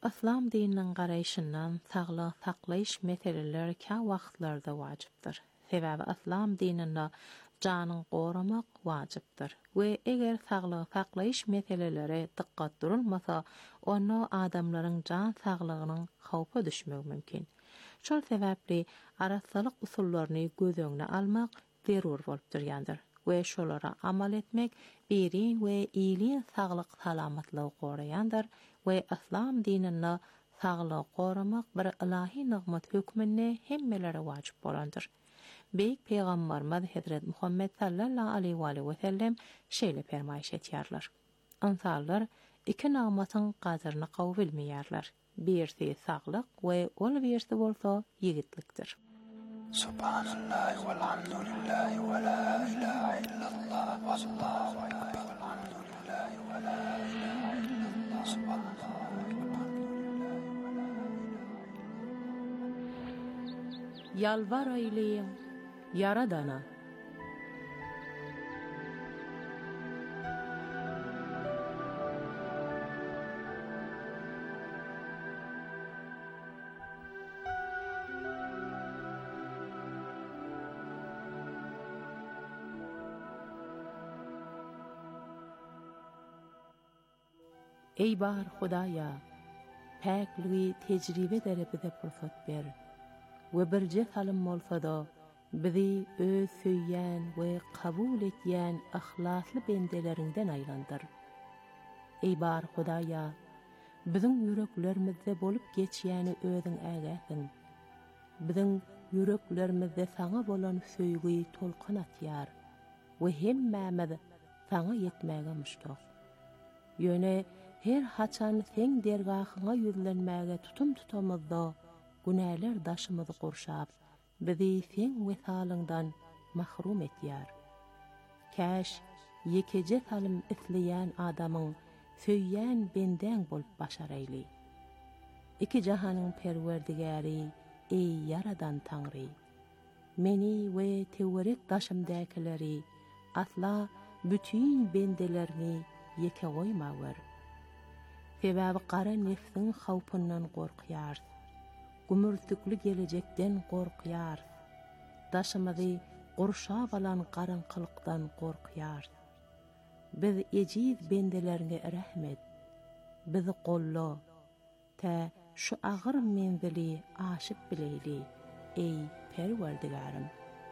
İslam dininiň garaýşyndan saglyk saklaýyş meseleleri ka wagtlarda wajypdyr. Sebäbi İslam dininde janyň goramak wajypdyr we eger saglyk saklaýyş meseleleri diqqat durulmasa, onda adamlaryň jan saglygynyň hawpa düşmegi mümkin. Şol sebäpli arasalyk usullaryny göz öňüne almak zerur bolup durýandyr we şolara amal etmek birin we iyiliň saglyk salamatlygy goraýandyr we İslam dininde saglyk goramak bir ilahi nygmat hökmünde hemmelere wajyp bolandyr. Beýik peýgamberimiz Hazrat Muhammed sallallahu aleyhi we sellem şeýle fermaýş etýärler. İnsanlar iki nygmatyň gadyryny gawy bilmeýärler. Birisi saglyk we ol birisi bolsa ýigitlikdir. Subhanallah walhamdulillah wa la ilaha illallah wallahu akbar walhamdulillah wa la ilaha illallah subhanallah walhamdulillah wa la ilaha Yalvar eyleyin Yaradana. Ey bar Hudaýa, päkligi tejribe derepide pursat ber. We birje salim bolsa-da bizi öz söýýän we kabul etýän ihlasly bendeleriňden aýlandyr. Ey bar Hudaýa, biziň ýüreklerimizde bolup geçýäni özüň ägäsiň. Biziň ýüreklerimizde saňa bolan söýgi tolqan atýar we hemmämiz saňa ýetmäge muştak. Ýöne her haçan sen dergahyňa ýüzlenmäge tutum tutamyzda günäler daşymyzy gorşap, bizi sen wesalyňdan mahrum etýär. Käş ýekije salim isleýän adamyň söýýän benden bolup başaraýly. Iki jahanyň perwerdigäri, ey yaradan Taňry, meni we tewerek daşymdakyleri asla bütün bendelerini ýeke goýmawar. Sebäbi gara nefsiň hawpyndan gorkýar. Gümürtükli gelecekden gorkýar. Daşymyzy gorşap alan garanqylykdan gorkýar. Biz ejiz bendelerine rahmet. Bizi golla. Ta şu agyr menzili aşyp bileýli. Ey Perwerdigarim.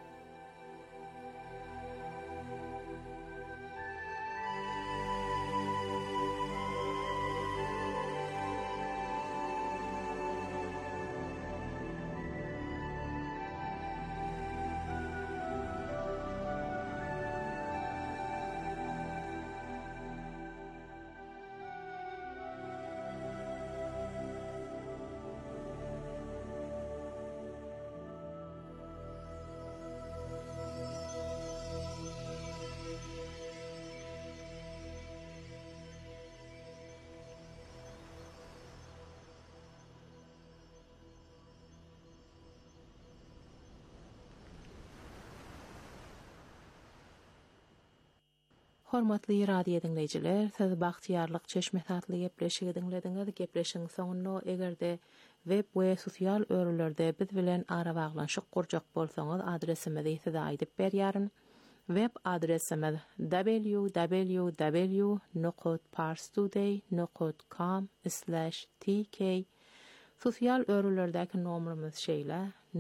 Hormatly radio dinleyijiler, siz bagtyarlyk çeşme satly gepleşigi dinlediňiz. Gepleşiň soňunda egerde web we sosial örülerde biz bilen ara baglanşyk gurjak bolsaňyz adresimizi size aýdyp berýärin. Web adresimiz www.parstoday.com/tk. Sosial örülerdäki nomerimiz şeýle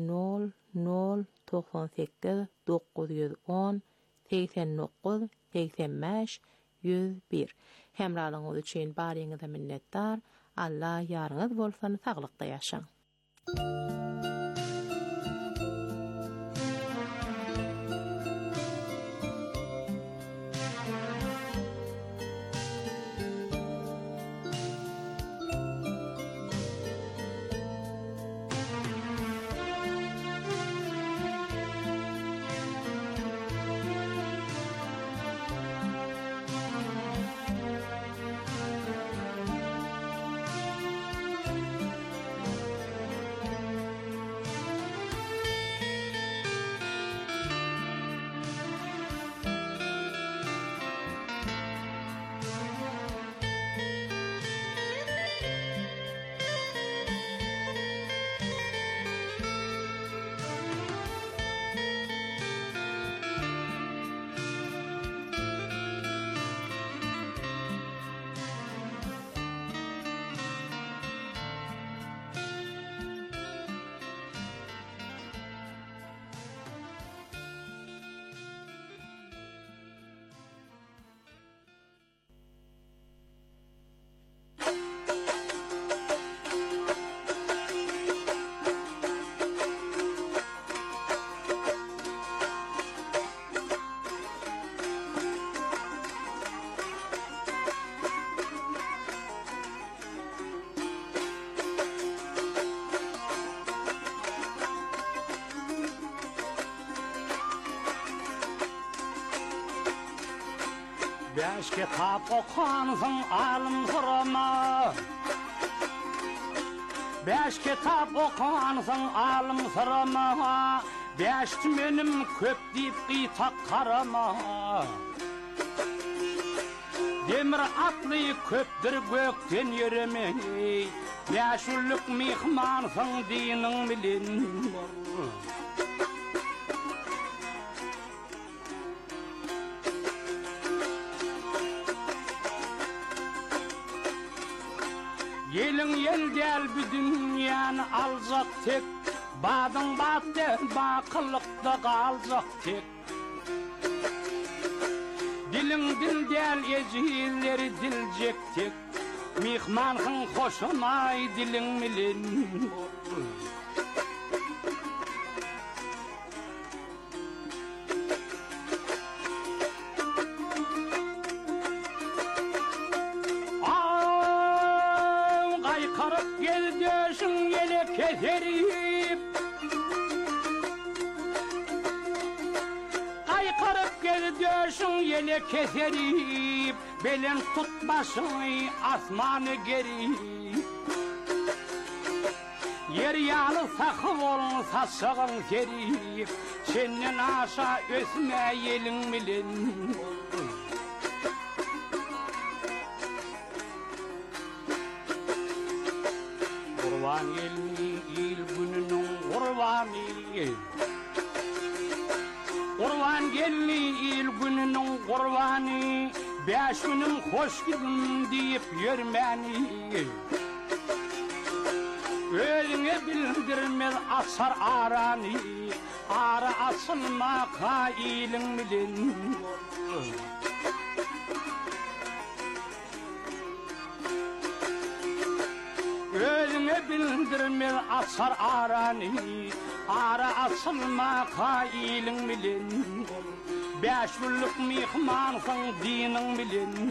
0098 910 89 85 101. Hemralyňyz üçin baryňyza minnetdar. Allah ýaryňyz bolsun, saglykda ýaşaň. Beş kitap okuansın alım sırama. Beş kitap okuansın alım sırama. Beş benim köp deyip kıytak karama. Demir atlı köptür gökten yürümeyi. Beş ulluk mihmansın dinin bilin. Yelin yel del bir dünyanı alacak tek. Badın battı bakılıkta kalacak tek. Dilin dil del ecilleri dilecek tek. Mihmanın hoşumay dilin milin. Kaykarıp gel döşün yele keserip. Kaykarıp gel döşün yele keserip. Belin tut başını asmanı gerip. Yer yalı sakıp olun saçağın serip. Senin aşağı ösme yelin bilin. Kurban elini il gününün kurbanı. Kurban gelini il gününün kurbanı. Beş günüm hoş gidin deyip yürmeni. Ölüne bildirmez asar aranı. Ara asılma kailin bilin. Ölüne bildirmez asar aranı. Ara asılma kailin bilin. Beş yıllık mihmansın dinin bilin.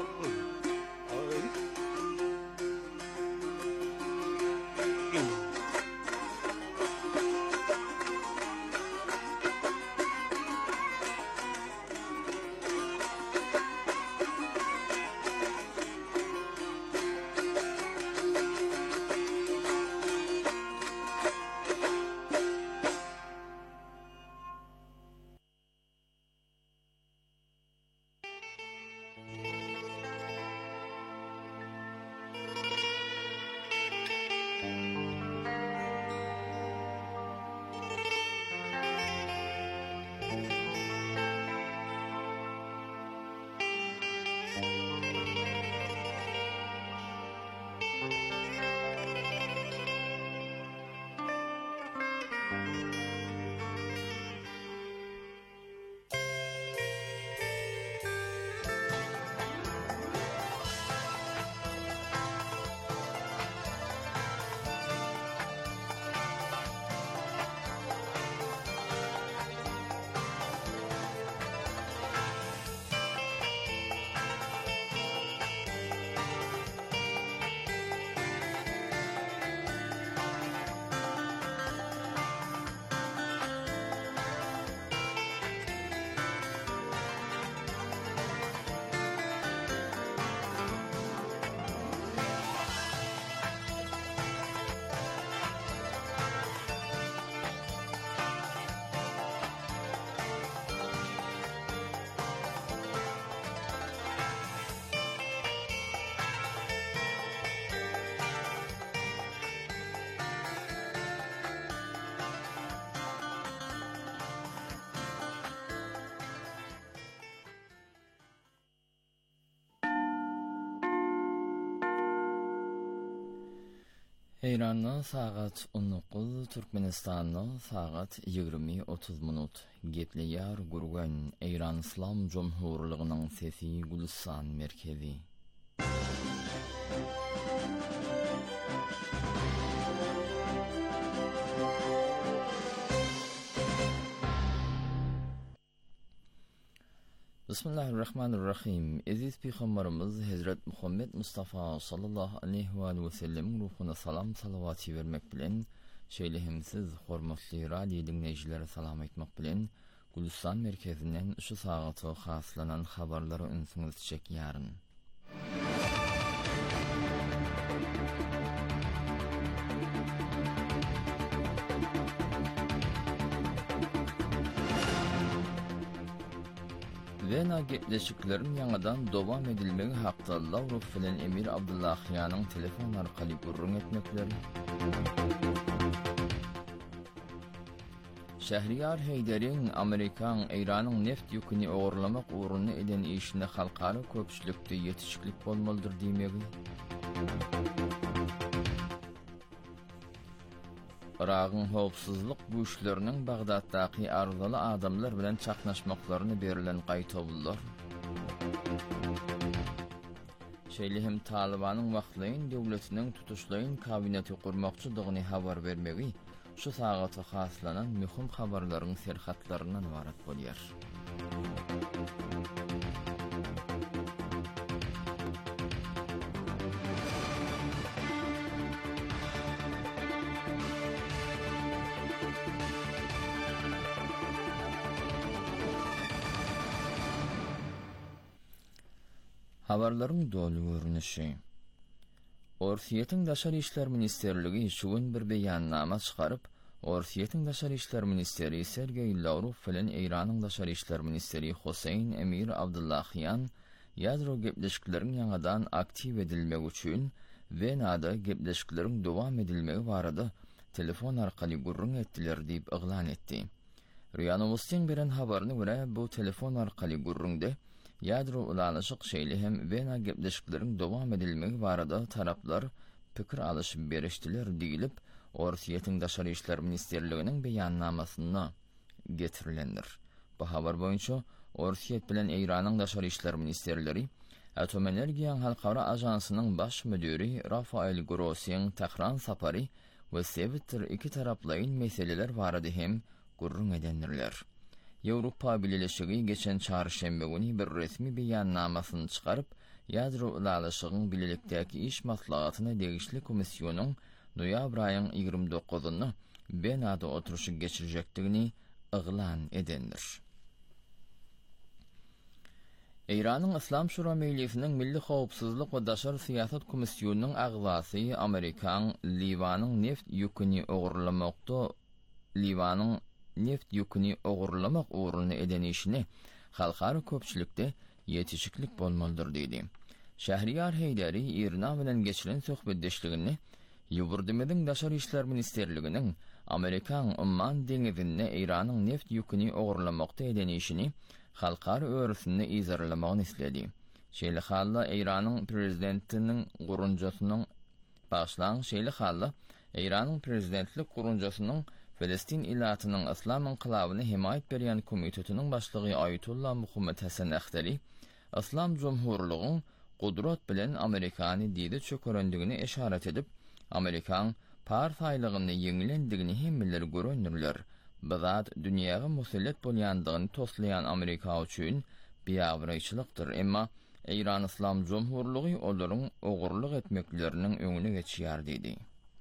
İran'da saat 19, Türkmenistan'da saat 20:30 minut. Gepliyar Gurgan, İran İslam Cumhurluğu'nun sesi Gülistan merkezi. Bismillahirrahmanirrahim. Aziz Peygamberimiz Hazret Muhammed Mustafa sallallahu aleyhi ve sellem ruhuna salam salavatı vermek bilen, şeylihimsiz hormatly radio dinleyicilere salam etmek bilen, Gulistan merkezinden şu saatı haslanan habarları ünsünüz çek yarın. Vena gepleşiklerin yanıdan devam edilmegi hakda Lavrov bilen Emir Abdullahiyan'ın telefon arkalı gurrun etmekleri. Şehriyar Heyder'in Amerikan, İran'ın neft yükünü oğurlamak uğruna eden işine halkarı köpçülükte yetişiklik bolmalıdır demegi. Irak'ın howpsuzlyk güýçleriniň Bagdatdaky arzaly adamlar bilen çaknaşmaklaryny berilen gaýtawullar. Şeýle hem Talibanyň wagtlaýyn döwletiniň tutuşlaýyn kabineti gurmakçydygyny habar bermegi şu sagata haslanan mühim habarlaryň serhatlaryndan ibaret bolýar. Habarlaryň dolu görnüşi. Orsiýetiň Daşary işler ministerligi şugun bir beýannama çykaryp, Orsiýetiň Daşary işler ministeri Sergey Lavrov bilen Iranyň Daşary işler ministeri Hosein Emir Abdullahiyan ýadro gepleşikleriň ýangadan aktiv edilmegi üçin Venada gepleşikleriň dowam edilmegi barada telefon arkaly gurrun etdiler diýip yglan etdi. Ria Novostiň beren habaryna görä bu telefon arkaly gurrunde ýadro ulanyşyk şeýle hem Vena gepleşikleriň dowam edilmegi barada taraplar pikir alyşyp berişdiler diýilip Orsiýetiň Daşary işler ministerliginiň beýannamasyna getirilendir. Bu habar boýunça Orsiýet bilen Iranyň Daşary işler ministerleri Atom Energiýa Halkara Ajansynyň baş müdiri Rafael Grossyň Tehran sapary we Sevitr iki taraplaýyn meseleler barada hem gurrun edendirler. Ýewropa Birleşigi geçen çarşembe günü bir resmi beýannamasyny çykaryp, ýadro ulalyşygyň bilelikdäki iş maslahatyna degişli komissiýonyň noýabr aýynyň 29-nyny Venada oturuşy geçirecekdigini yglan edendir. Iranyň Islam Şura Meclisiniň Milli Howpsuzlyk we Daşary Siýasat Komissiýonynyň agzasy Amerikan Liwanyň neft ýüküni ogurlamak uğruna eden işini halkary köpçülükde yetişiklik bolmalydyr diýdi. Şehriyar Heyderi İran bilen geçiren söhbetdeşligini Ýurdymyň Daşary işler ministerliginiň Amerikan Umman deňizinde Iranyň neft ýüküni ogurlamakda eden işini halkary öwrüsinde izarlamagyny isledi. Şeýle halla Iranyň prezidentiniň gurunjasynyň Iranyň prezidentlik gurunjasynyň Filistin ilatynyň Islam inqilabyny himayet berýän komitetiniň başlygy Ayetullah Muhammed Hasan Akhtari Islam Jumhurlygyň gudrat bilen Amerikany diýdi çökerendigini eşaret edip, Amerikan partaýlygyny ýeňilendigini hemmeler görünürler. Bu zat dünýäge musallat bolýandygyny toslayan Amerika üçin biýawraýçylykdyr, emma Iran Islam Jumhurlygy olaryň ogurlyk etmekleriniň öňüne geçýär diýdi.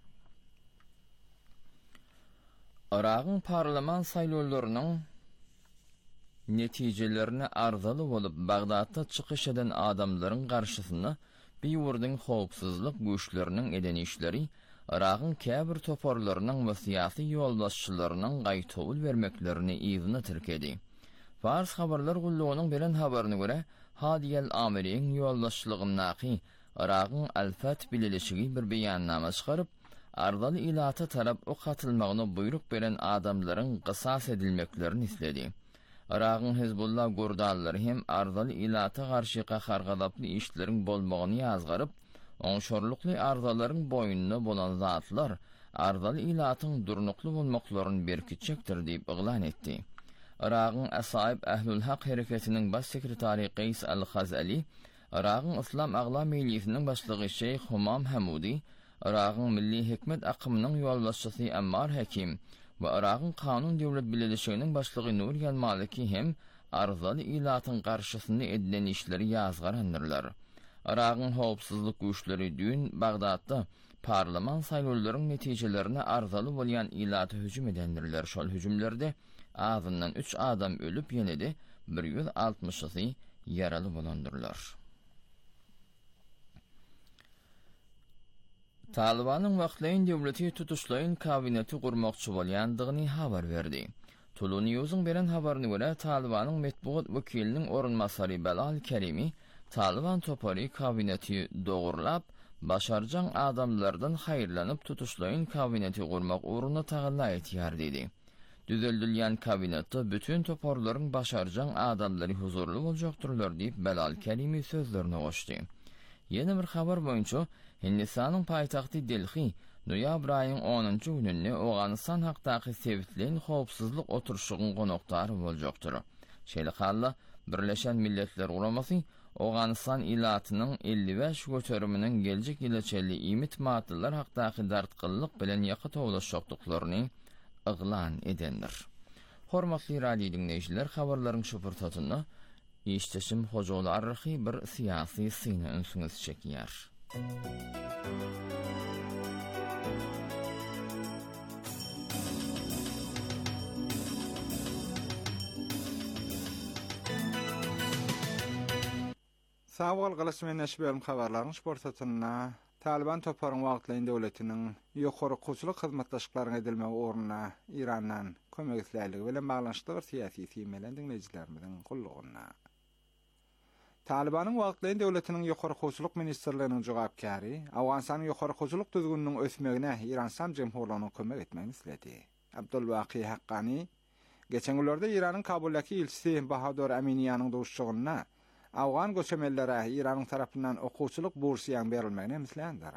Irak'ın parlament saýlawlarynyň netijelerini arzaly bolup Bagdatda çykyş eden adamlaryň garşysyna biýurdyň howpsuzlyk güýçleriniň eden işleri Irak'ın käbir toparlarynyň we syýasy ýolbaşçylarynyň gaýtawul bermeklerini iýzine tirkedi. Fars habarlar gullugynyň beren habaryna görä, Hadiyel Amiriň ýolbaşçylygyndaky Irak'ın Al-Fath bileşigi bir beýannama çykaryp, arzaly ilata tarap o katılmagyny buyruk beren adamlaryň qisas edilmeklerini isledi. Irak'ın Hezbollah gurdallary hem arzaly ilata garşy gahargalaply işleriň bolmagyny ýazgaryp, oňşorlukly arzalaryň boýunna bolan zatlar arzaly ilatyň durnukly bolmaklaryny berkitjekdir diýip yglan etdi. Irak'ın Asaib Ahlul Haq hereketiniň baş sekretary Qays al-Khazali, Irak'ın Islam Agla Meclisiniň başlygy Şeyh Humam Hamudi, Irak'ın Milli Hikmet akımının ýolbaşçysy Ammar Hakim we Irak'ın Kanun Döwlet Bileşiginiň başlygy Nuriyal Maliki hem arzaly ilatyň garşysyna edilen işleri ýazgarandyrlar. Irak'ın howpsuzlyk güýçleri dün Bagdatda parlament saýlawlarynyň netijelerini arzaly bolýan ilaty hüjüm edendirler. Şol hüjümlerde azından 3 adam ölüp yenedi, 160'ı yaralı bolandırlar. Talibanın wagtlaýyn döwleti tutuşlaýyn kabineti gurmakçy bolýandygyny habar berdi. Tulu News'un beren habaryna görä Talibanyň metbuat wekiliniň orunmasary Belal Kerimi Taliban topary kabineti dogurlap, başarjan adamlardan haýyrlanyp tutuşlaýyn kabineti gurmak uğruna tagalla etýär dedi. Düzeltilýän kabinetde bütün toparlaryň başarjan adamlary huzurly boljakdyrlar diýip Belal Kerimi sözlerine goşdy. Yeni bir habar boýunça Hindistanyň paýtagty Delhi noýabr aýynyň 10-njy gününde Awganistan hakdaky sebitliň howpsuzlyk oturşygyň gonaktary boljakdyr. Şeýle halla Birleşen Milletler Guramasy Awganistan ilatynyň 55 göterimiň geljek ýylaçely ümit matlylar hakdaky dartgyllyk bilen ýaky towlaşykdyklaryny yglan edendir. Hormatly radio dinleýijiler, habarlaryň şupurtatyny işteşim hojaly arhy bir syýasy syny öňsüňiz çekýär. Sawal galasmen näşbelm habarlaryň şportatyna Taliban toparyň wagtlaýyn döwletiniň ýokary koçuluk hyzmatdaşlyklaryna edilmegi ornuna Irandan kömekçiligi bilen baglanşykly bir syýasy syýmelen dinleýijilerimiň gullugyna. Talibanyň wagtlaýyn döwletiniň ýokary koçuluk ministrliginiň jogapkary Awganistanyň ýokary koçuluk düzgüniniň ösmegine İran Jemhurlygynyň kömek etmegini isledi. Abdulwaqi Haqqani geçen günlerde Iranyň Kabuldaky elçisi Bahadur Aminiýanyň dowuşçygyna Awgan göçemelere İran'ın tarafından okuwçuluk bursiýan berilmegine mislendir.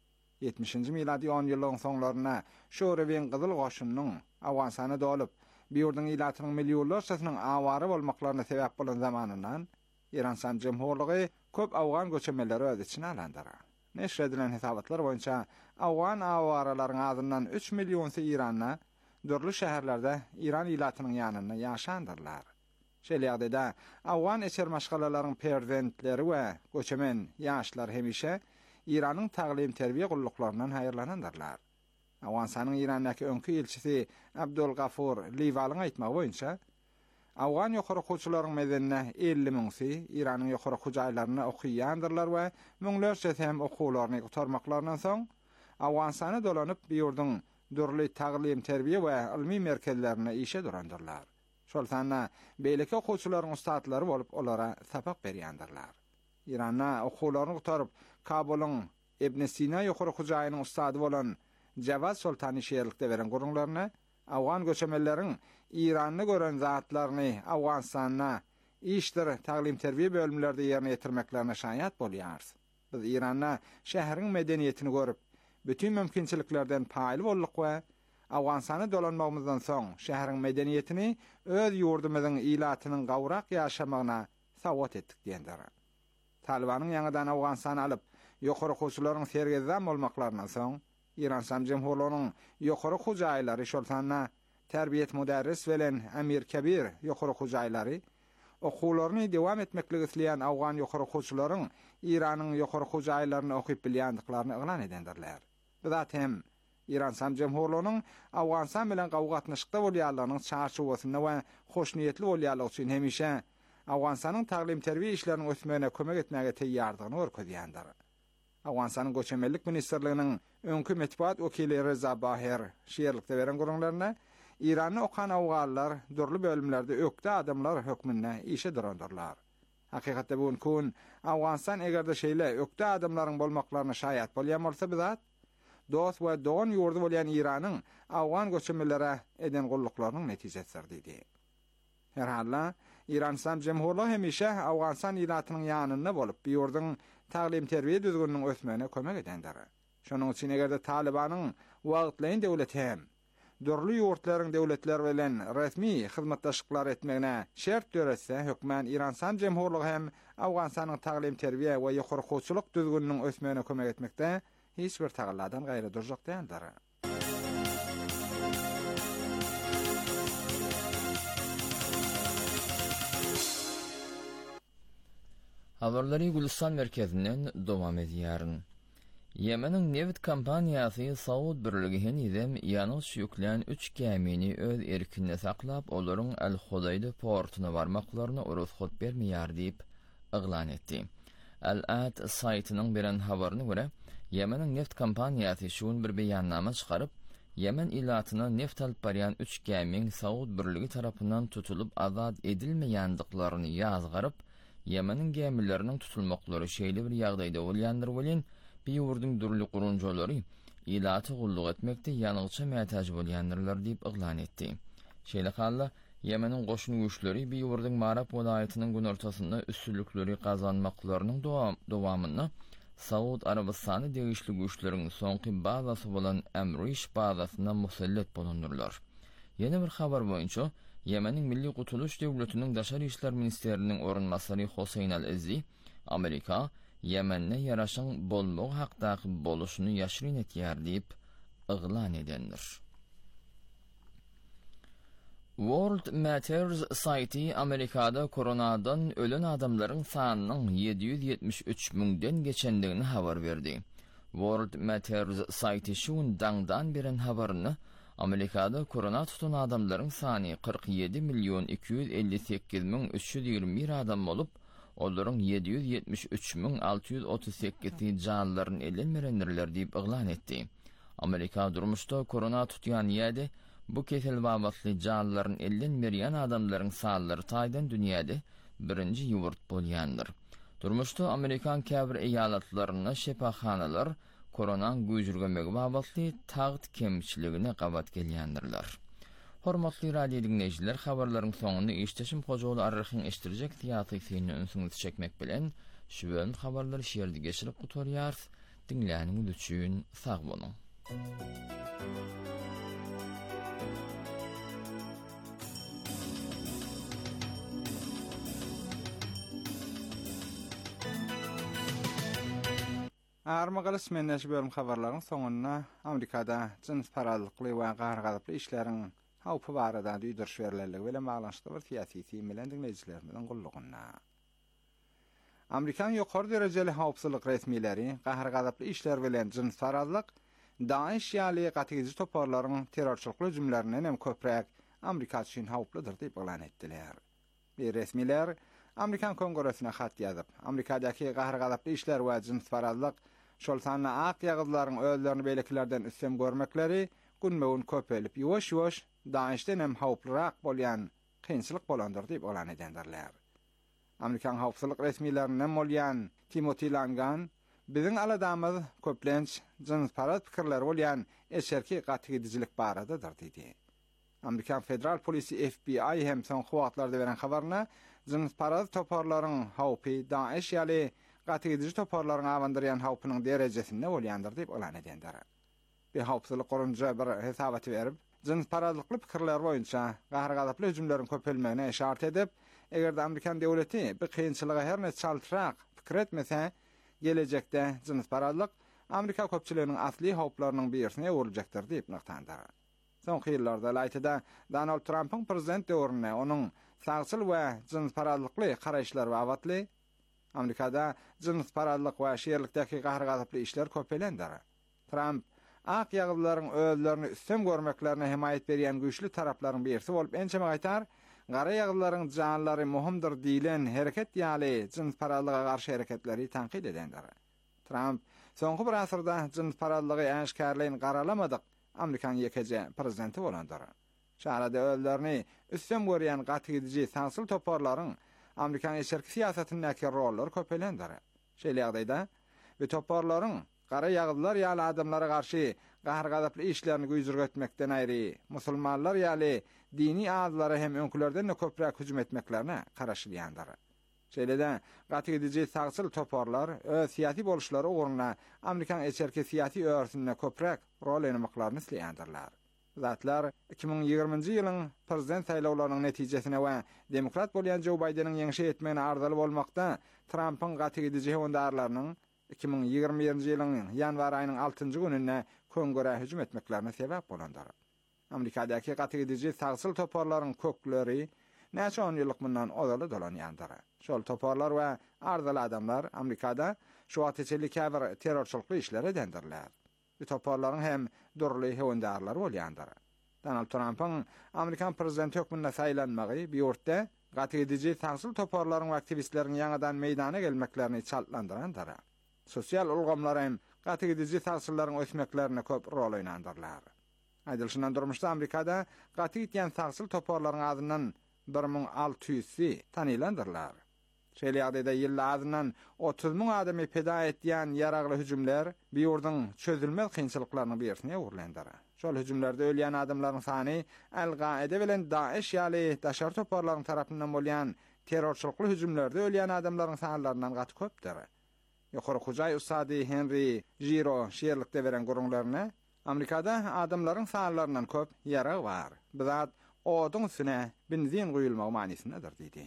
70-nji miladi 10 ýylyň soňlaryna Şorewen Gyzyl goşunynyň Awganistana dolup, biýurdyň ilatynyň milliýonlarçasynyň awary bolmaklaryna sebäp bolan zamanyndan İran Jemhurlygy köp Awgan göçemeleri öz içine alandyr. Neşr edilen hesabatlar boýunça Awgan awararyň azyndan 3 millionsy Iranna dörli şäherlerde İran ilatynyň ýanyna ýaşandyrlar. Şeýle Awgan eser maşgalalaryň perzentleri we göçemen ýaşlar hemişe Iranyň taglim terbiýe gullyklarynyň haýyrlanandyrlar. Awganistanyň Irandaky öňkü elçisi Abdul Gafur Liwalyň aýtmagy boýunça Awgan ýokary koçularyň medenine 50 miňsi Iranyň ýokary hojaýlaryna okuýandyrlar we müňlerçe hem okuwlaryny gutarmaklarynyň soň Awganistana dolanyp biýurdyň dörli taglim terbiýe we ilmi merkezlerine işe durandyrlar. Şoltana beýleki okuwçylaryň ustadlary bolup olara sapak berýändirler. Iranna okuwlaryny gutaryp Kabulyň Ibn Sina ýokary hojaýynyň ustady bolan Jawad Sultany şeýerlikde beren gurunlaryna Awgan göçemelleriň Iranyny gören zatlaryny Awganistana işdir taglim terbiýe bölümlerde ýerine ýetirmeklerine şaýat bolýar. Biz Iranna şäheriň medeniýetini görüp, bütün mümkinçiliklerden paýly bolduk we Awganistana dolanmagymyzdan soň şäheriň medeniýetini öz ýurdumyzyň ilatynyň gawrak ýaşamagyna sawat etdik diýendir. Talibanyň ýangydan Awganistana alyp ýokary koçularyň sergezden bolmaklaryna soň İran Jemhurlygynyň ýokary hojaýlary şoltana terbiýet müderris bilen Amir Kabir ýokary hojaýlary okuwlaryny dowam etmekligi isleýän Awgan ýokary koçularyň Iranyň ýokary hojaýlaryny okup bilýändiklaryny ýaglan edendirler. Bizat hem İran Jemhurlygynyň Awganistan bilen gawgatnaşykda bolýanlarynyň çarşuwasyna we hoşniýetli bolýanlygy üçin hemişe Awganistanyň taglim terbiýe işleriniň ösmegine kömek etmäge teýýardygyny görkezýändir. Awganistanyň göçemellik ministrliginiň öňkü metbuat wekili Reza Bahir şeýerlikde beren gurunlaryna İranyny okan awganlar dörli bölümlerde ökde adamlar hökmünde işe durandyrlar. Hakykatda bu gün Awganistan egerde şeýle ökde adamlaryň bolmaklaryna şaýat bolýan bolsa bizat dost we doň ýurdu bolýan Iranyň Awgan göçemelere eden gullyklarynyň netijesidir dedi. Herhalla İran Jemhurlygy hemişe Awganistan ilatynyň ýanyna bolup ýurdyň taglim terbiýe düzgüniniň ösmegine kömek edendir. Şonuň üçin egerde Talibanyň wagtlaýyn döwleti hem dörli ýurtlaryň döwletler bilen resmi hyzmatdaşlyklar etmegine şert töretse hökmen İran Jemhurlygy hem Awganistanyň taglim terbiýe we ýokary koçuluk düzgüniniň ösmegine kömek etmekde hiç bir tagalladan gaýry durjak diýendir. Habarlary Gülistan merkezinden dowam edýär. Yemenin neft kampaniyası Saud birliginin idem yanlış yüklän 3 gemini öz erkinine saklap, olaryň El-Hudayda portuna barmaklaryna ruhsat bermeýär diýip yglan etdi. Al-Ad saytynyň beren habaryna görä, Yemenin neft kampaniyası şuun bir beýannama çykaryp, Yemen ilatyna neft alyp barýan 3 gemiň Saud birligi tarapyndan tutulup azad edilmeýändiklaryny ýazgaryp, Yemenin gemileriniň tutulmaklary şeýle bir ýagdaýda bolýandyr bolýan, biýurdyň durly gurunjolary ilaty gulluk etmekde ýanygça mätäj bolýandyrlar diýip yglan etdi. Şeýle halla Yemenin goşun güýçleri biýurdyň Marab welaýatynyň gün ortasynda üstünlükleri gazanmaklarynyň dowamyny Saud Arabistany degişli güýçleriň soňky bazasy bolan Emriş bazasyna musallat bolundyrlar. Ýene bir habar boýunça Yemenin Milli Gutuluş Döwletiniň Daşary işler ministeriniň orunmasary Hoseyn al-Ezzi, Amerika Yemen'ne yaraşan bolmog haqdaky boluşuny ýaşyryn etýär diýip yglan edendir. World Matters Society Amerikada koronadan ölen adamlaryň sanynyň 773.000den geçendigini habar berdi. World Matters Society şuundan beren habaryny Amerikada korona tutan adamlaryň sany 47.258.321 adam bolup, olaryň 773.638 janlaryny elenmerendirler diýip yglan etdi. Amerika durmuşda korona tutýan ýerde bu kesel wagtly janlaryny elenmerýän adamlaryň sanlary taýdan dünýäde birinji ýurt bolýandyr. Durmuşda Amerikan käbir eýalatlaryna şepaxanalar koronan güýjürgenmegi wagtly taýt kemçiligine gabat gelýändirler. Hormatly radio dinleyijiler, habarlaryň soňunda işteşim Hojaly arryhyň eşdirjek teatysyny ünsüňizi çekmek bilen şu bölüm habarlary şeýerde geçirip gutarýar. Dinläniňiz üçin sag boluň. Armagaly menneş bölüm habarlaryň soňuna Amerikada jins paradlykly we gargalyply işleriň hawpy barada düýdürüş berileligi bilen baglanşykly bir siýasy bilen dinleyijilerimiň gullugyna. Amerikan ýokary derejeli hawpsuzlyk resmiýetleri gargalyply işler bilen jins paradlyk Daesh ýaly gatyjy toparlaryň terrorçylyk hüjümlerinden hem köprek Amerika üçin hawplydyr diýip ýalan etdiler. Bir resmiýetler Amerikan Kongresine hat ýazyp, Amerikadaky gargalyply işler we jins paradlyk şol sanly ak ýagdaýlaryň özlerini beýlekilerden üstem görmekleri günmegin köpelip ýoş-ýoş Daeshden hem hawplyrak bolýan kynçylyk bolandyr diýip ýalan edendirler. Amerikan hawpsuzlyk resmiýetleriniň bolýan Timothy Langan biziň aladamyz köplenç jins parad pikirler bolýan eşerki gatyjylyk baradadyr diýdi. Amerikan federal polisi FBI hem soň wagtlarda beren habaryna jins parad toparlaryň hawpy Daesh ýaly gatyjy toparlaryň awandyrýan hawpynyň derejesinde bolýandyr diýip ýalan edendir. Bir hawpsuzlyk gorunja bir hesabaty berip, jins paradlykly pikirler boýunça gargalyply hüjümleriň köpelmegine işaret edip, egerde Amerikan döwleti bir kynçylyga her näçe çaltyrak pikir etmese, gelecekde jins paradlyk Amerika köpçüliginiň asly hawplarynyň birisine ewriljakdyr diýip nyktandyr. Soňky ýyllarda Laýtyda Donald Trumpyň prezident döwrüne onuň sagçyl we jins paradlykly garaşlary awatly Amerikada jins paradlyk we şeýerlikdäki gargalyply işler köpelendir. Trump ak ýagdaýlaryň özlerini üstem görmeklerine himayet berýän güýçli taraplaryň birisi bolup ençeme gaýtar, gara ýagdaýlaryň janlary muhimdir diýilen hereket ýaly jins paradlyga garşy hereketleri tanqid edendir. Trump soňky bir asyrda jins paradlygy äşkärleýin garalamadyk Amerikan ýekeje prezidenti bolandyr. Şahrada özlerini üstem görýän gatyjy sansyl toparlaryň Amerikan eşerki siýasatyndäki rollary köpelendir. Şeýle ýagdaýda we toparlaryň gara ýagdaýlar ýaly adamlara garşy gargalyply işlerini güýjürgetmekden aýry musulmanlar ýaly dini azlara hem öňkülerden köprek hüjüm etmeklerine garaşylýandyr. Şeýle-de gatyjy sagçyl toparlar öz siýasy boluşlary ugruna Amerikan eşerki siýasy öwrüsinde köprek rol oýnamaklarını isleýändirler. Zatlar 2020-nji ýylyň prezident saýlawlarynyň netijesine we demokrat bolýan Joe Biden'in ýeňişe etmegine ardaly bolmakda Trump'yň gatyjy howandarlarynyň 2021-nji ýylyň ýanwar aýynyň 6-njy gününe Kongre hüjüm etmeklerine sebäp bolandyr. Amerikadaky gatyjy sagçyl toparlaryň kökleri näçe 10 ýyllyk mundan odaly dolanýandyr. Şol toparlar we ardaly adamlar Amerikada şu ateçelikä bir terrorçylykly işler edendirler. Bu toparlaryň hem durly höwündarlary bolýandyr. Donald Trump'ın Amerikan prezidenti hökmünde saýlanmagy bir ýurtda gaty edici taňsyl toparlaryň we aktivistleriň ýangadan meýdana gelmeklerini çallandyrandyr. Sosial ulgamlar hem gaty edici taňsyllaryň ösmeklerine köp rol oýnandyrlar. Aýdylşyndan durmuşda Amerikada gaty edýän taňsyl toparlaryň adyndan 1600'i tanylandyrlar. Şeýle ýagdaýda ýylla adyndan 30.000 adamy peda etýän ýaragly hüjümler bir ýurdun çözülmez kynçylyklaryny birisine uğurlandyr. Şol hüjümlerde ölýän adamlaryň sany Al-Qaeda bilen Daesh ýaly daşar toparlaryň tarapyndan bolýan terrorçylykly hüjümlerde ölýän adamlaryň sanlaryndan gaty köpdir. Ýokary hujay usady Henry Giro şeýerlikde beren gurulmalarına Amerikada adamlaryň sanlaryndan köp ýarag bar. Bizat oduň üstüne benzin goýulmagy manysynadyr diýdi.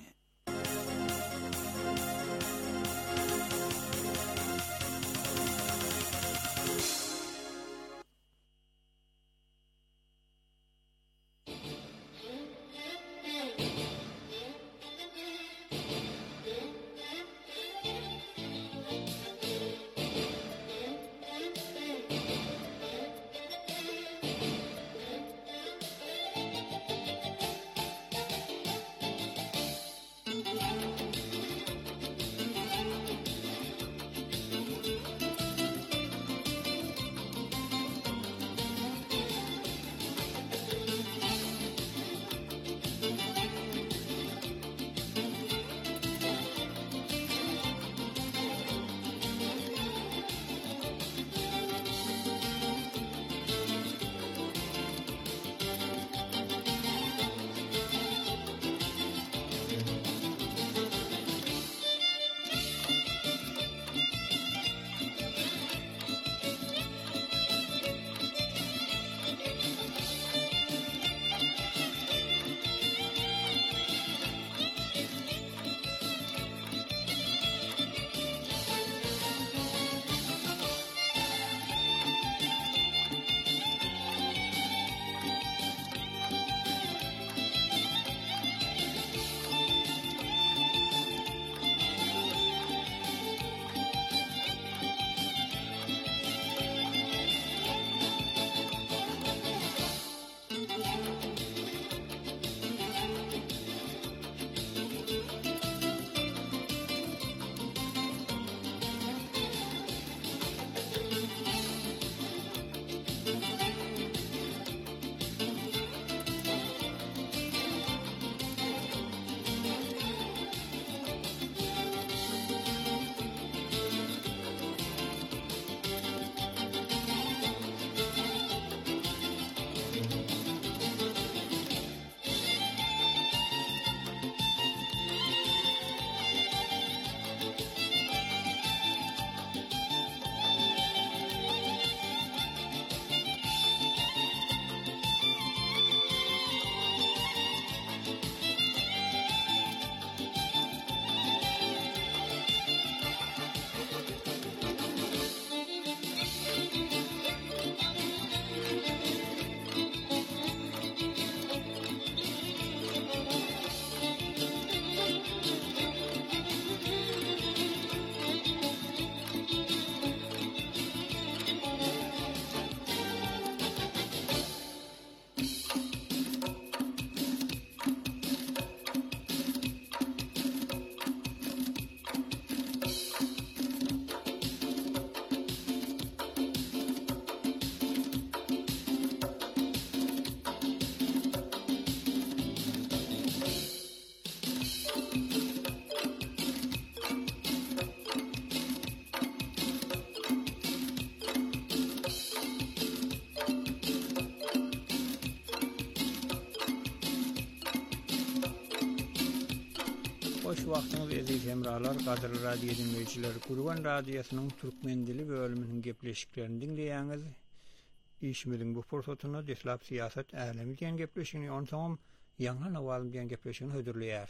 Hoş wagtyňyz eziz hemralar, gadry radio dinleýijileri, Gurban radiosynyň türkmen dili bölüminiň gepleşiklerini dinleýäňiz. İşimiň bu forsatyna deslap siýasat älemi diýen gepleşigini, onsoň ýangy nawal diýen gepleşigini hödürleýär.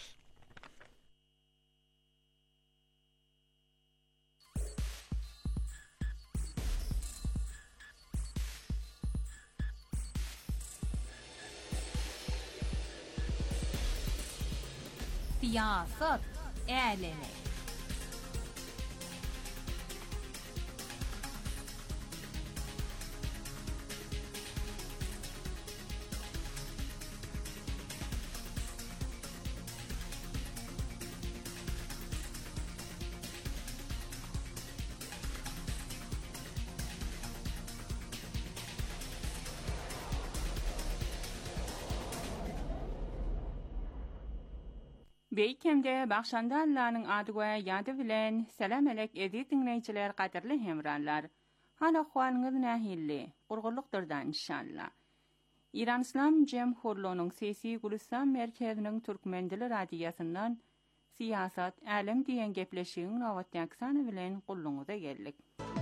Siyaset alemi. Beýkemde Baxşanda Allah'ın adı we ýady bilen selam elek edi dinleýijiler gaderli hemranlar. Hal ahwalyňyz nähilli? Gurgurlukdyrdan inşallah. İran İslam Cemhurluğunyň Sesi Gulistan merkeziniň Türkmen dili radiýasyndan siýasat, alem diýen gepleşigiň nowatdaky bilen gulluňyza geldik.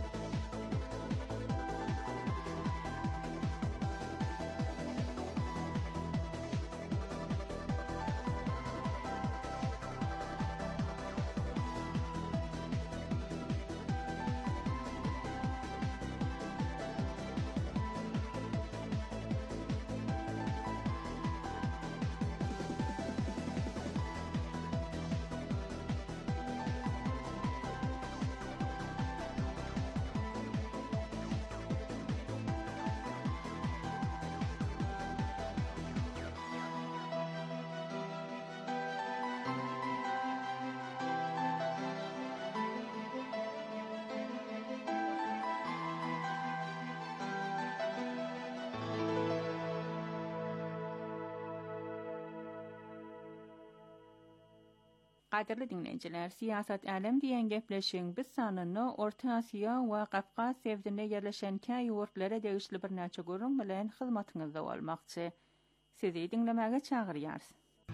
Gaderli dinleyijiler, siýasat alem diýen gepleşiň biz sanyny Orta Asiýa we Gafqaz sevdine yerleşen käý ýurtlary degişli bir näçe görüň bilen hyzmatyňyzda bolmakçy. Sizi dinlemäge çagyrýarys.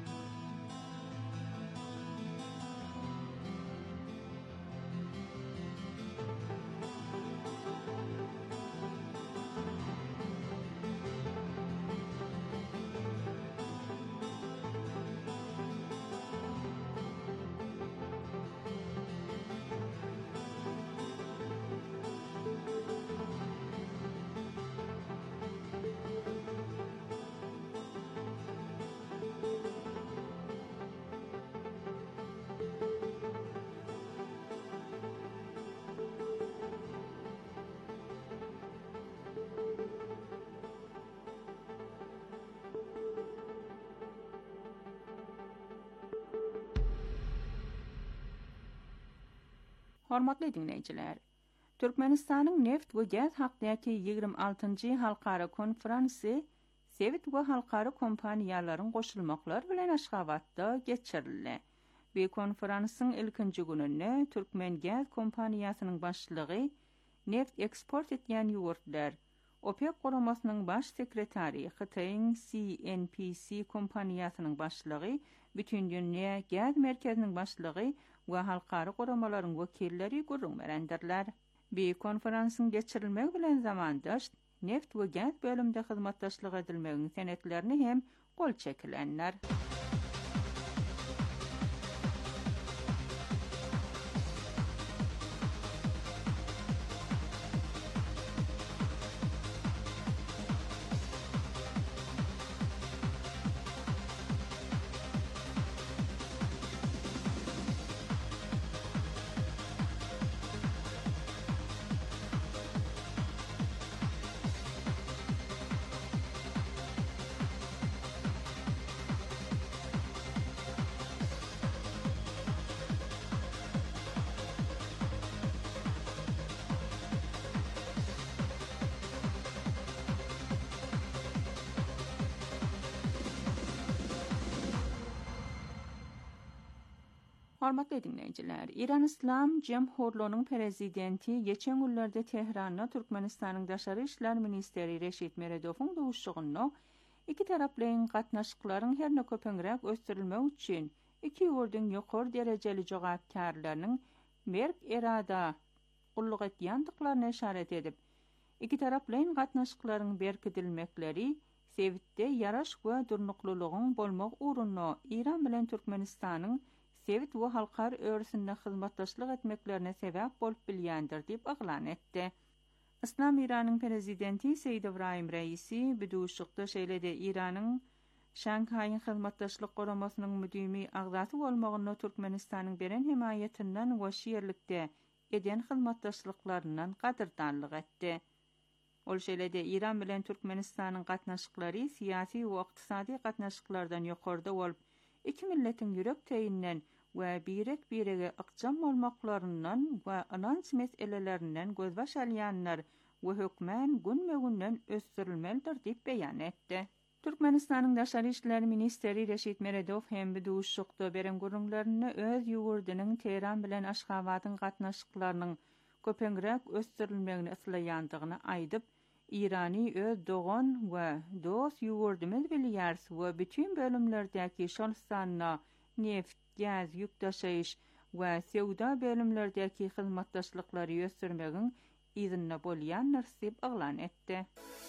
Hormatly dinleyijiler, Türkmenistanyň neft we gaz hakdaky 26-njy halkara konferansy Sewit we halkara kompaniýalaryň goşulmaklar bilen Aşgabatda geçirildi. Bu konferansyň ilkinji gününde Türkmen gaz kompaniýasynyň başlygy, neft eksport etýän ýurtlar, OPEC guramasynyň baş sekretari, Hytaýyň CNPC kompaniýasynyň başlygy, bütün dünýä gaz merkeziniň başlygy we halkara guramalaryň wekilleri görüň berendirler. Bu konferansyň geçirilmegi bilen zamandaş neft we gaz bölümde hyzmatdaşlyk edilmegiň senetlerini hem gol çekilenler. Hormatly dinleyijiler, İran İslam Cemhurluğunyň prezidenti geçen günlerde Tehranda Türkmenistanyň Daşary işler ministeri Reşit Meredowyň dowuşugyny iki taraplyň gatnaşyklaryň herne köpeňrek ösdirilmegi üçin iki ýurdun ýokary derejeli jogapkarlarynyň merk erada gulluk etýändiklaryna işaret edip, iki taraplyň gatnaşyklaryň berkidilmekleri Sewitde yaraş we durnuklulygyň bolmak uruny İran bilen Türkmenistanyň Sewit we halkar örsünde hyzmatdaşlyk etmeklerine sebäp bolup bilýändir diýip aglan etdi. İslam İranyň prezidenti Seyyid Ibrahim Reisi bu duşukda şeýlede İranyň Şanghaýyň hyzmatdaşlyk goramasının müdimi agzasy bolmagyny Türkmenistanyň beren himayetinden we şeýerlikde eden hyzmatdaşlyklaryndan gadyrdanlyk etdi. Ol şeýlede İran bilen Türkmenistanyň gatnaşyklary siýasy we ykdysady gatnaşyklardan ýokarda bolup, iki milletiň ýürek teýinden we birege ykjam bolmaklaryndan we anans meselelerinden gözbaş alýanlar we hökmen gün-me-günden ösdürilmelidir diýip beýan etdi. Türkmenistanyň Daşary işler ministeri Reşit Meredov hem bir duşukda beren gurrunlaryny öz ýurdunyň Tehran bilen Aşgabatyň gatnaşyklarynyň köpeňrek ösdürilmegini islaýandygyny aýdyp, İrani öz dogan we dost ýurdumyz bilýärs we bütün bölümlerdäki şonsanna neft, gaz, ýükdaşyş we sewda bölümlerdäki hyzmatdaşlyklary ösdürmegiň izinne bolýan närsip aglan etdi.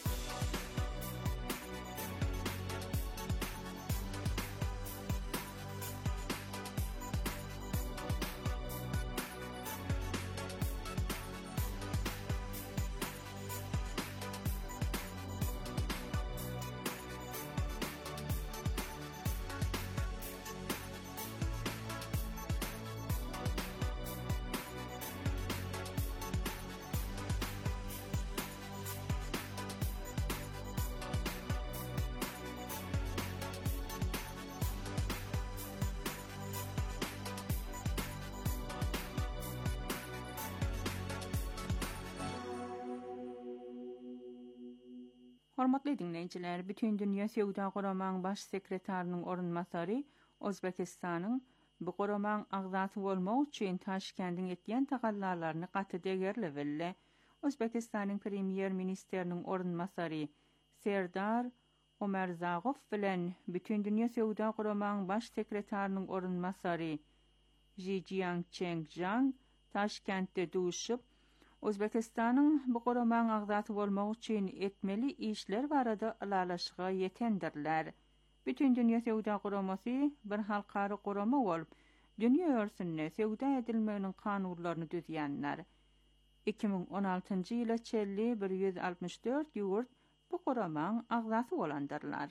Hormatly dinleýijiler, bütün dünýä Sewda Goramaň baş sekretarnyň orunmasary Özbekistanyň bu goramaň agzasy bolmak üçin Taşkendiň etýän tagallalaryny gaty degerle bildi. Özbekistanyň premier ministeriniň orunmasary Serdar Omerzagow bilen bütün dünýä Sewda Goramaň baş sekretarnyň orunmasary Ji Jiangcheng Taşkentde duşup, Özbekistanyň bu goramaň agzasy bolmak üçin etmeli işler barada alalaşyga ýetendirler. Bütün dünýä Sewda Goramasy bir halkary gorama bolup, dünýä örsünde sewda edilmeginiň kanunlaryny düzýänler. 2016-njy ýyla çelli 164 ýurt bu goramaň agzasy bolandyrlar.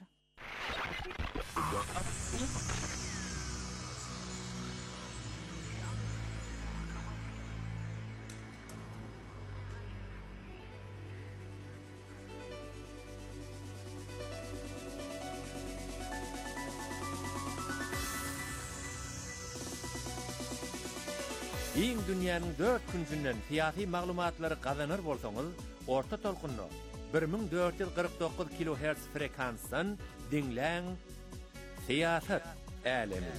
Iň dünýäniň 4 künsünden fiýasy maglumatlary gazanır bolsaňyz, orta tolkunly 1449 kHz frekansdan dinläň Siýasat älemi.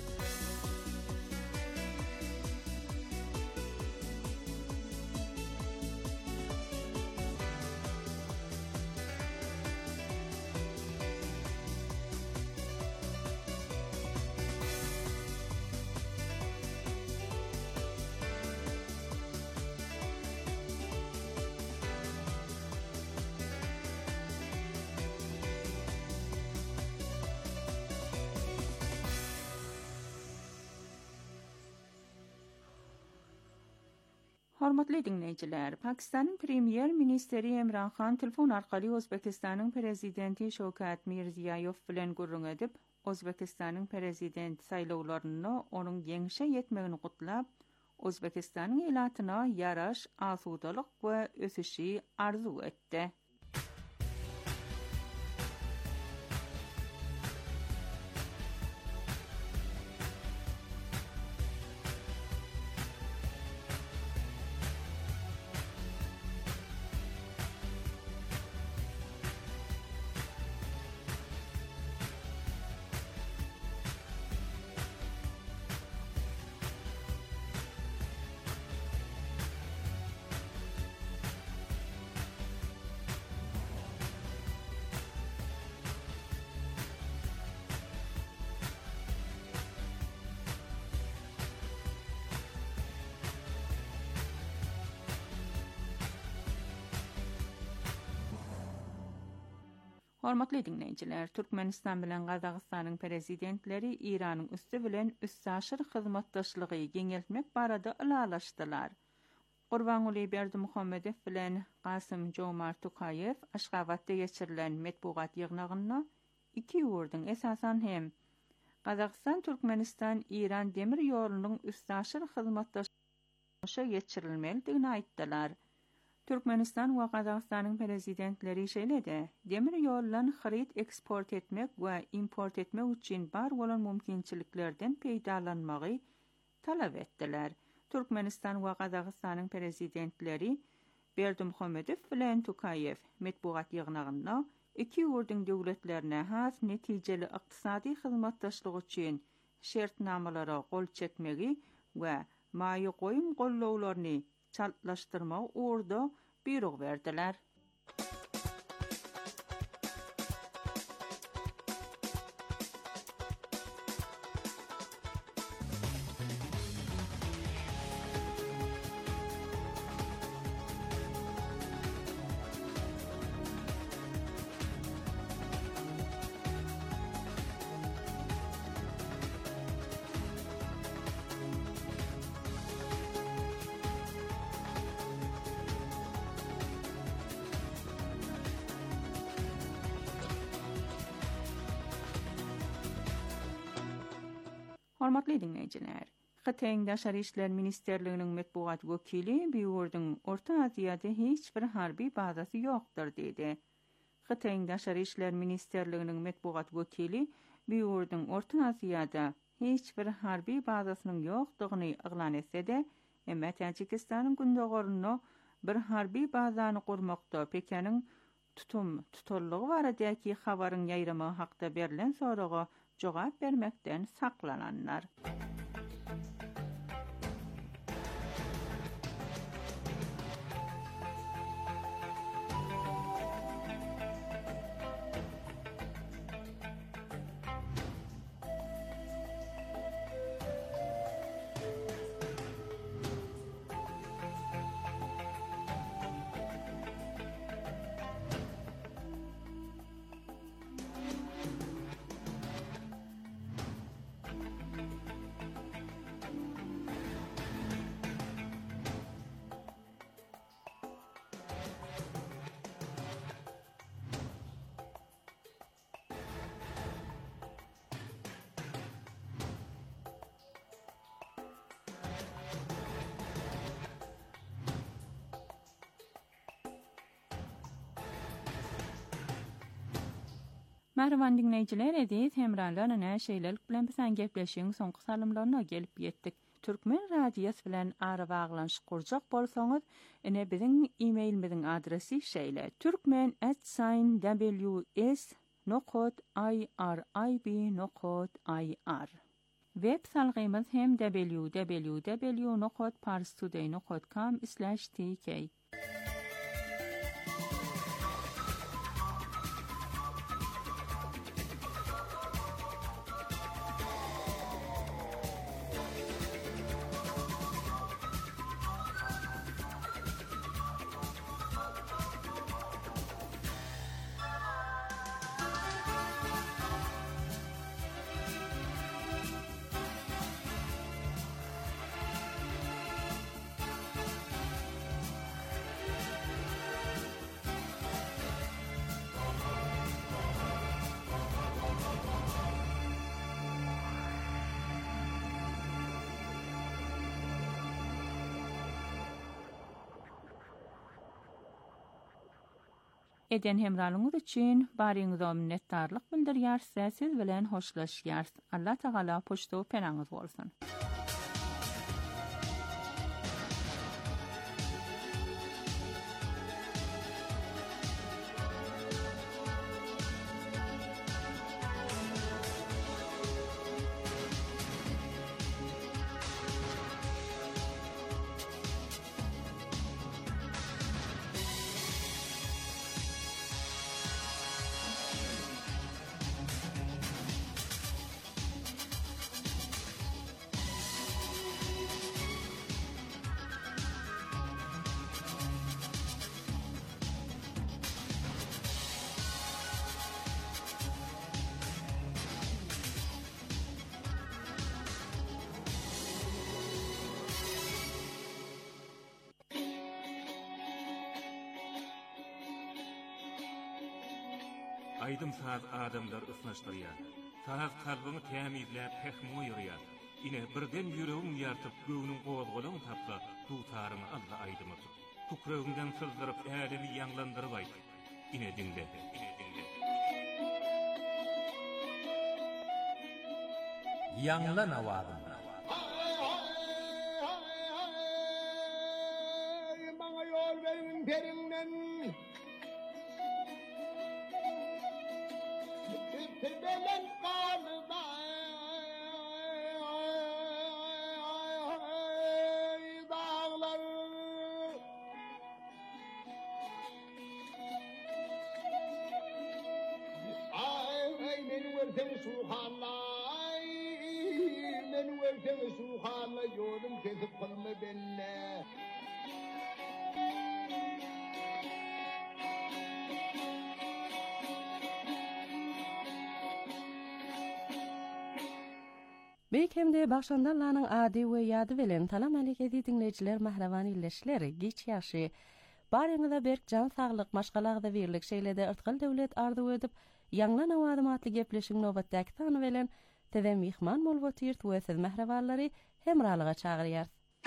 Hormatly dinleýijiler, Pakistanyň premier ministeri Imran Khan telefon arkaly Özbekistanyň prezidenti Şowkat Mirziýoýew bilen gurrun edip, Özbekistanyň prezident saýlawlaryny onuň ýeňişe ýetmegini gutlap, Özbekistanyň elatyna ýaraş, asudalyk we ösüşi arzu etdi. Hormatly dinleýijiler, Türkmenistan bilen Gazagystanyň prezidentleri İranyň üstü bilen üssaşyr hyzmatdaşlygy geňeltmek barada alalaşdylar. Gurbanuly Berdimuhammedow bilen Gasym Jomart Tokayew Aşgabatda geçirilen metbuat ýygnagyna iki ýurdun esasan hem Kazakistan, Türkmenistan, İran demir ýolunyň üstaşyr hyzmatdaşlygy geçirilmelidigini aýtdylar. Türkmenistan we Kazakistanyň prezidentleri şeýledi. Demir ýollan haryt eksport etmek we import etmek üçin bar bolan mümkinçiliklerden peýdalanmagy talap etdiler. Türkmenistan we Kazakistanyň prezidentleri Berdimuhamedow bilen Tokayev metbuat ýygnagynda iki ýurdun döwletlerine has netijeli ykdysady hyzmatdaşlyk üçin şertnamalara gol çekmegi we maýy goýum gollawlaryny çallaşdyrmak uğurda buyruk verdiler. Hormatly dinleýijiler, Xitayň Daşary işler ministerliginiň metbuat wekili bu ýurdun Orta Aziýada hiç bir harby bazasy ýokdur dedi. Xitayň Daşary işler ministerliginiň metbuat wekili bu ýurdun Orta Aziýada hiç bir harby bazasynyň ýokdugyny eglan etse-de, emma Taçikistanyň gündogoruna bir harby bazany gurmakda Pekiniň tutarlygy baradaky habaryň ýaýrama hakda berilen soraga jogap bermekden saklananlar. Merhaban dinleyijiler, edip hemranlaryna şeýlelik bilen bizen gepleşiň soňky salymlaryna gelip ýetdik. Türkmen radiýasy bilen ara baglanşyk kurjak bolsaňyz, ene biziň e-mailimiziň adresi şeýle: turkmen@ws.irib.ir. Web salgymyz hem www.parstoday.com/tk. Eden hemralyňyz üçin baryňyza minnetdarlyk bildirýär, siz bilen hoşlaşýar. Allah Taala poçtaw penaňyz bolsun. Aydım saz adamlar ısnaşdırýar. Saz kalbyny tämizläp häkme ýürýär. Ine birden ýüregim ýartyp göwüniň gozgalagyny tapsa, tutaryny Allah aydymy tut. Tukragyndan sızdyryp ädemi ýanglandyryp aýt. Ine dinle. Ýanglan awazym. Maňa ýol berin perinden. Tebelen qalda. Dağlar. Ay meni versen suhalay. Meni versen suhalay yolum kesip kılma benimle. Beýkemde başlandanlaryň ady we ýady bilen talam alykedy dinleýijiler mahrawan illeşleri geç ýaşy baryňyza berk jan saglyk maşgalagda birlik şeýlede ırtgyl döwlet ardy edip ýanglan awady matly gepleşiň nowbatdaky tany bilen tede mihman bolwatyr we siz mahrawallary hemralyga çagyrýar.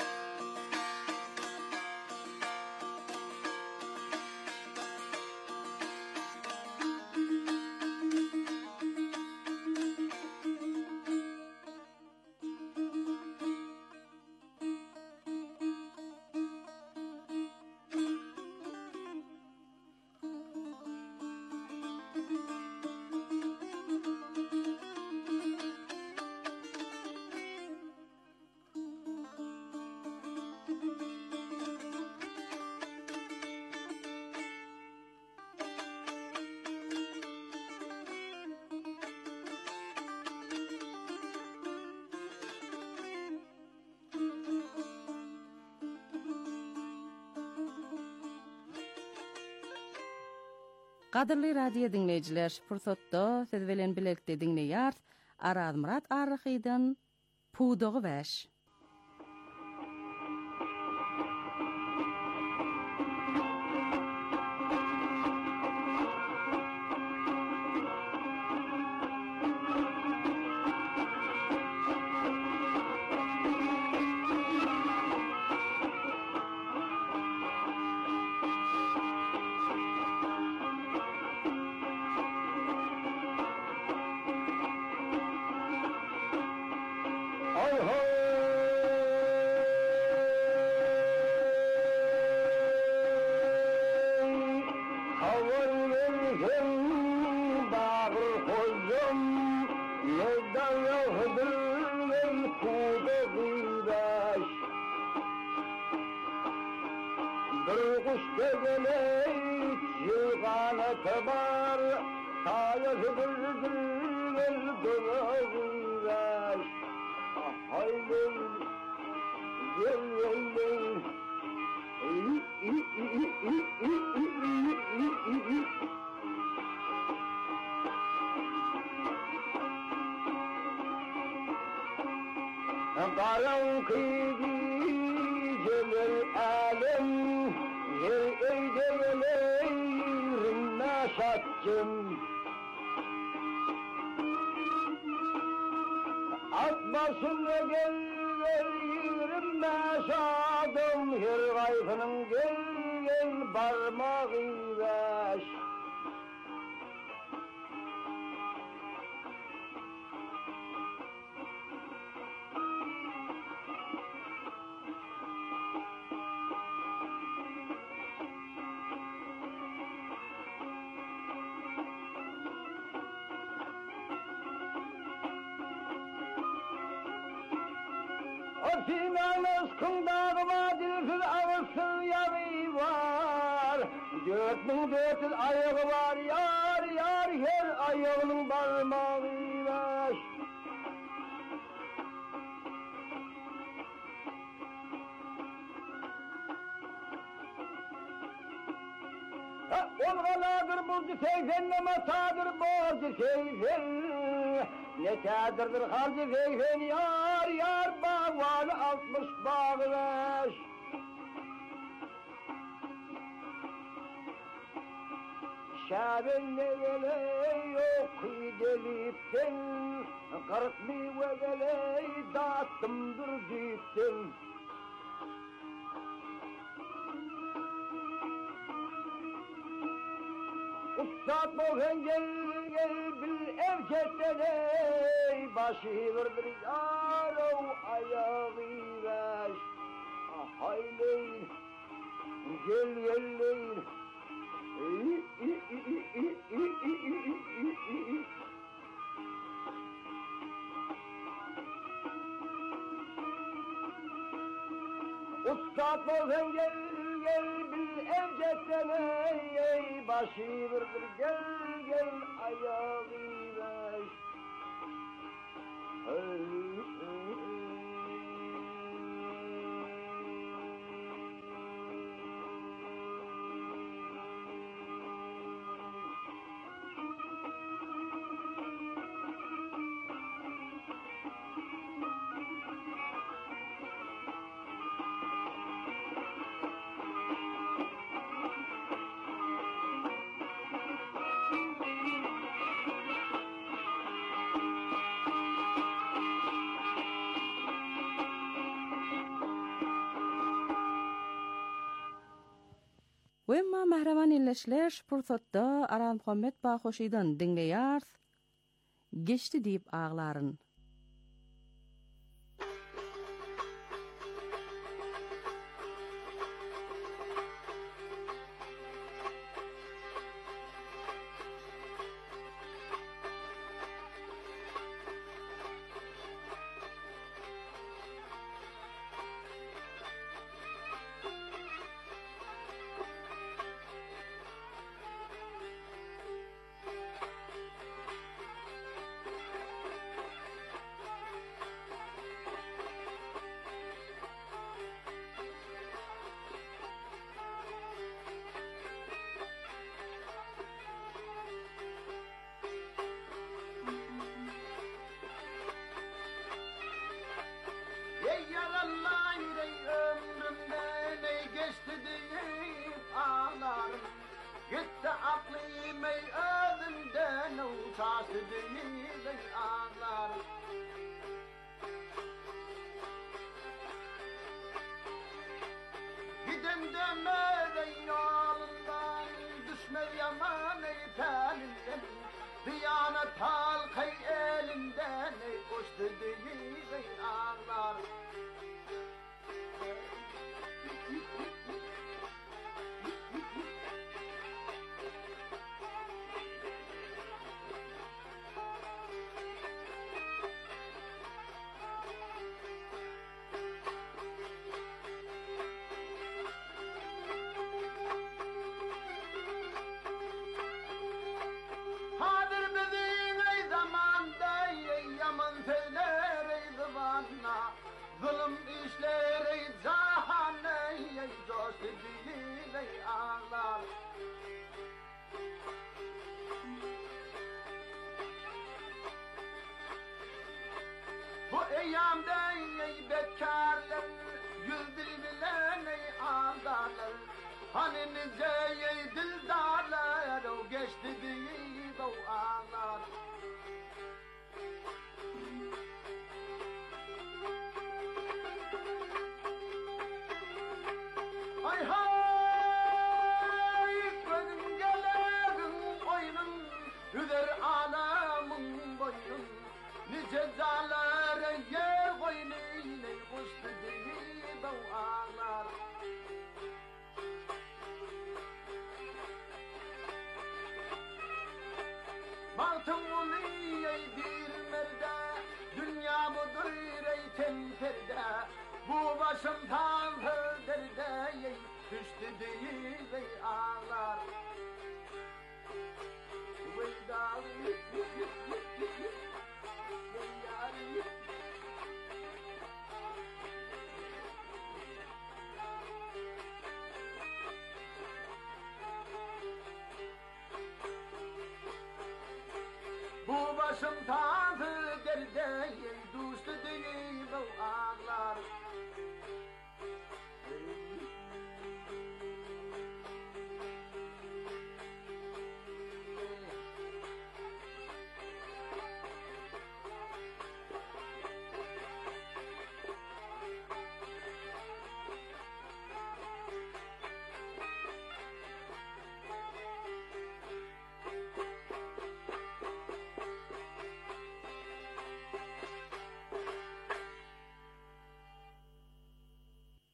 Gadyrly radio dinleýijiler, pursatda siz bilen birlikde dinleýär Araz Murat Arryhydan Pudogy Bäş. Atmasına gel veririm meşadım her gayfının gel barmağı beş. Sinan ıskındağı vadilsiz ağırsız yağı var. 4400 ayağı var yar yar her ayağının parmağı var. Olğaladır buzdu seyfen ne matadır borcu seyfen. Ne kadirdir halcı seyfen yar yar bağvanı 60 bağlaş. Şabenle yok delipten, 40 meyve dağıttımdır dipten. Ustad boğen gel bil evcetlere, başı vurdur yaro ayağı ver. Hayleyin, gel. Ustad boğen gel bil evcetlere, başı vurdur gel ayağı ver. Wemma mahraman illeşler pursatda Aram Muhammed Bahoşi'dan dinleýär. Geçti diýip ağlaryn. Gitti aklım ey özümden uçaştı denizden ağlar. Gidem demeden yolundan, düşme yaman ey telinden, diyanet halkay elinden ey koştu denizden ağlar. Zulüm işleri cahane coştu dili ağlar. Bu eyyamda bekarlar yüz bilen ağlarlar. Hani nice dildarlar o geçti dili ağlar. Hay hay gözüm geledim oyunum üzer anamın boynum nice zalere yer boynuyla koştu değil ağlar. Baktım onu ey bir merde dünya budur ey temperde. Bu başım tanrı derde düştü değil ey ağlar. Veydan bu başım tanrı derde düştü değil ey ağlar.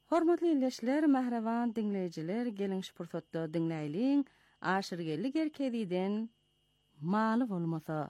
Hormatly illeşler, mahravan dinleyijiler, gelin şpurtotda dinleýliň, aşyrgellik erkediden maly bolmasa.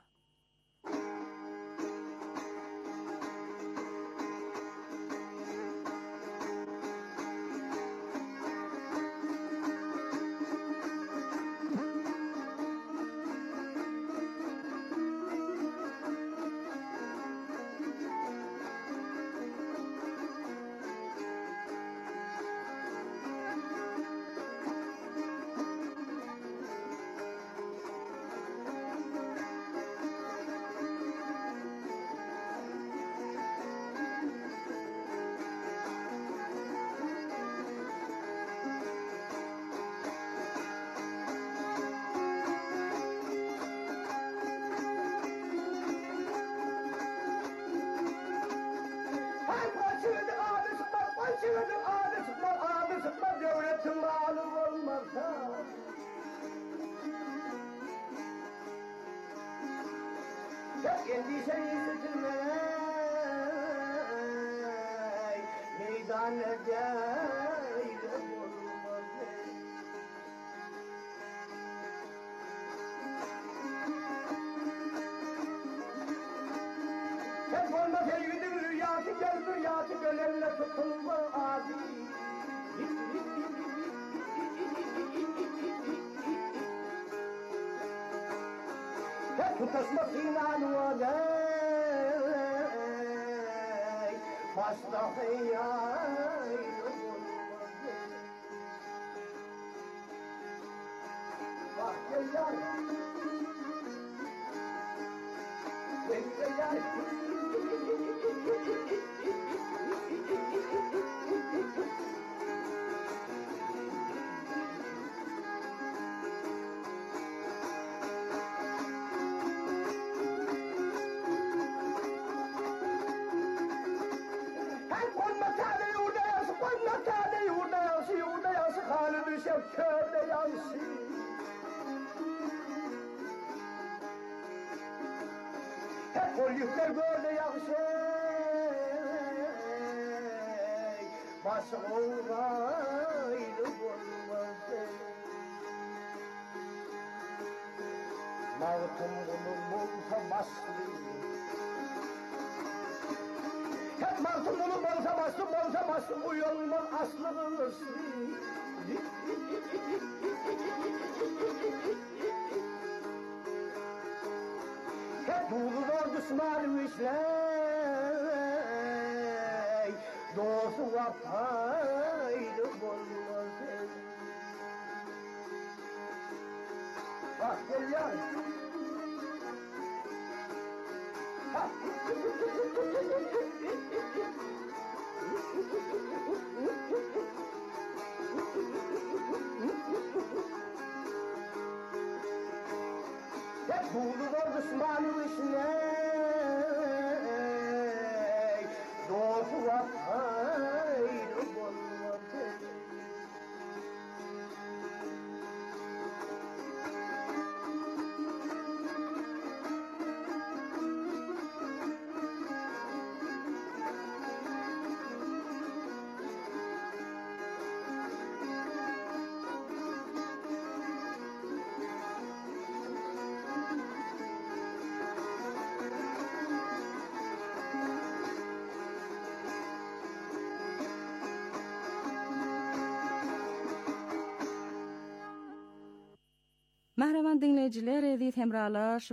Polisler gördü yaxşı Başı oğraylı bolmazdı Mağıtım bulun bolsa baslı Hep mağıtım bulun bolsa baslı Uyolmaz aslı ıslı Buğulur düşmanmışlar Dostu vapaylı bolmaz Bak gel ya Buğulur düşmanmışlar Dostu vapaylı bolmaz Mahraman dinleyijiler, edit hemralar,